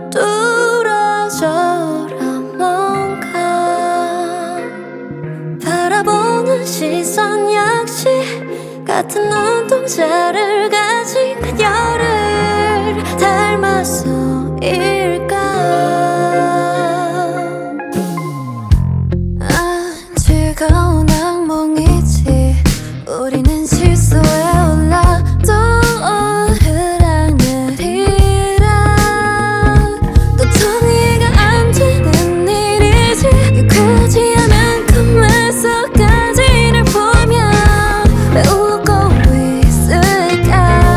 뚫어져라 뭔가 바라보는 시선 역시 같은 눈동자를 가진 그녀를 닮아서일까. 즐거운 악몽이지 우리는 실수에 올라 또 오르락내리락 또 정리가 안 되는 일이지. 유쾌하지 않은 꿈을 속까지를 보며 배우고 있을까.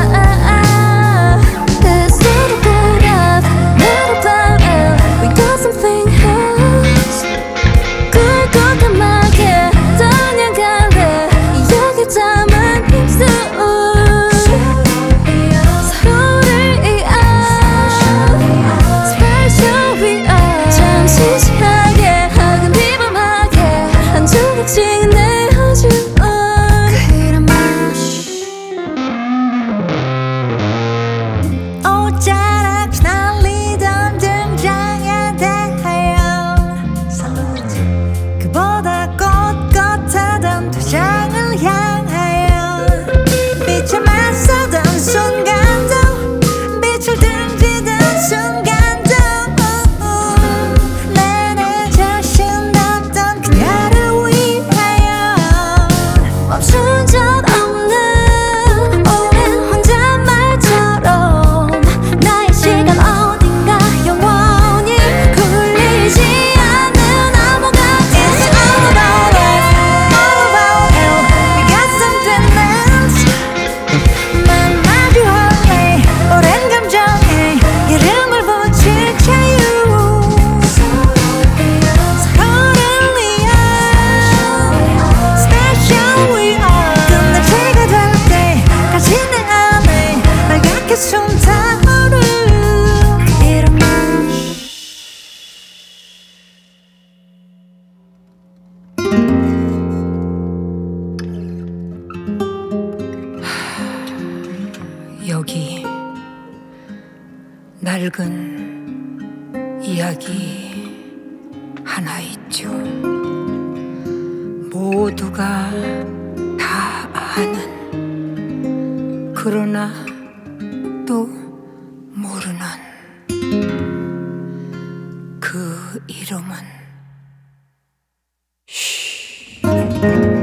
There's little bit of little bit of we got something else. 꿀꺽하게 떠나갈래 여기 담은 힘쓰 서로를 위한 Special we are. 잠시 시하게 하긴 비범하게 한 조각씩 내어준 그런 말. 옷자락 날리던 등장에 대하여 그보다 꼿꼿하던 퇴장을 향하여 빛에 맞서던 순간도 빛을 등지던 순간도 내 자신 없던 그녀를 위하여 멈춘 적 없는 오랜 혼잣말처럼 나의 시간 어딘가 영원히 굴리지 않는 암호가 It's all about us, all about you. We got something else. 만나기 원해 오랜 감정에 이름을 붙일 자유. 서로를 위한 Special we are. 끝내체가 될 때까지 내 안에 빨갛게 숨타오르 이런 말. 여기 낡은 이야기 하나 있죠. 모두가 다 아는 그러나 또 모르는 그 이름은